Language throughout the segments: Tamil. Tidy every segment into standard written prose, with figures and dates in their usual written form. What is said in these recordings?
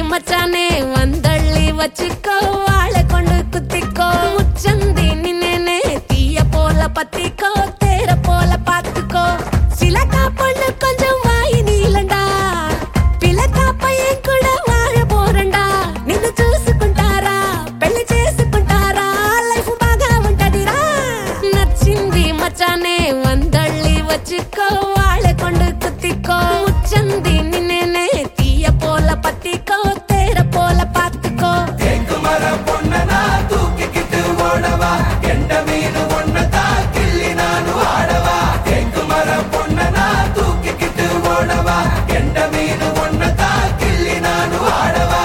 மச்சானே வந்தள்ளி வச்சுக்கோ வாழை கொண்டு குத்திக்கோ முச்சந்தி நின்னே தீய போல பத்திக்கோ தேர போல பாத்துக்கோ சிலக்கா பொண்ணு கொஞ்சம் வாய் நீலண்டா పిలకా పయ్యన్ కూడా వాழ పోరండా నిన్ను చూసుకుంటారా పెళ్లి చేసుకుంటారా లైఫ్ బాగా ఉంటదిరా నచ్చింది మచానే వందళ్ళి వచ్చుకో వాళె కొండు కుత్తికో ముచ్చంది నిన్నే తీయ పోల పత్తికో తేర పోల పాతుకో தேக்குமர பொண்ணனா தூக்கிக்கிட்டு ஓடவா எண்ட மீது ஒன்னதா கிள்ளி நானு ஆடவா தேக்குமர பொண்ணனா தூக்கிக்கிட்டு ஓடவா எண்ட மீது ஒன்னதா கிள்ளி நானு ஆடவா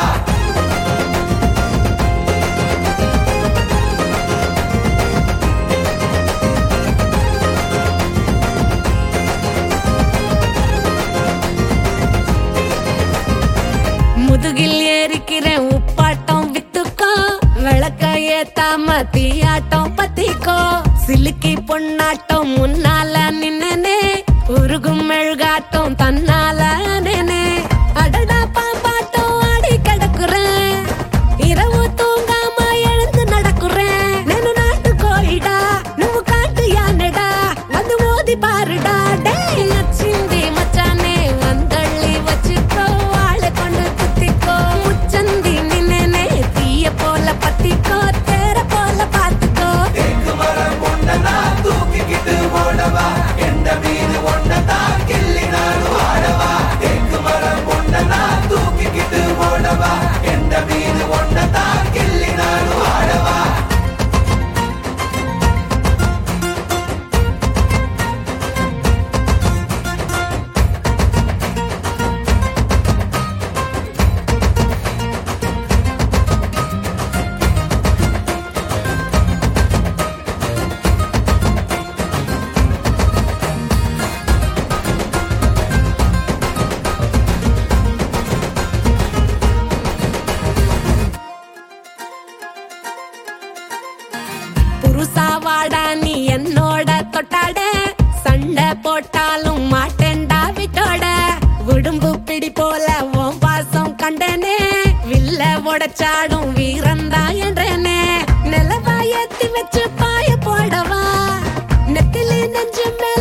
முதுகில் ஏறிக்கிறேன் உப்பாட்டம் வித்துக்கோ விளக்க ஏத்தாம தீயாட்டம் பத்திக்கோ சிலுக்கி பொன்னாட்டம் முன்னால நின்னே உருகும் மெழுகாட்டம் தன்னால நேனே அடடா பாம்பாட்டம் ஆடி கிடக்குறேன் இரவு தூங்காம எழுந்து நடக்குறேன் నేను நாட்டு கோயிடா నువ్వు காட்டு யானடா வந்து மோதி பாருடா டே நச்சிంది மச்சானே வந்தள்ளி வச்சுக்கோ வாழை கொண்டு குத்திக்கோ முச்சந்தி நின்னே தீய போல பத்திக்கோ தேர போல பாத்துக்கோ தேக்குமர பொண்ணனா தூக்கிக்கிட்டு ஓடவா எண்ட மீது ஒன்னதா கிள்ளி நானு ஆடவா தேக்குமர பொண்ணனா தூக்கிக்கிட்டு ஓடவா எண்ட மீது ஒன்னதா கிள்ளி நானு ஆடவா புருசாவாடா நீ என்னோட தொட்டாட சண்டை போட்டாலும் மாட்டேன்டா விட்டோட உடும்பு பிடி போல உன் பாசம் கண்டனே வில்ல உடைச்சாடும் வீரந்தா என்றனே நிலவா ஏத்தி வச்சு பாய போடவா நெத்திலி நெஞ்சு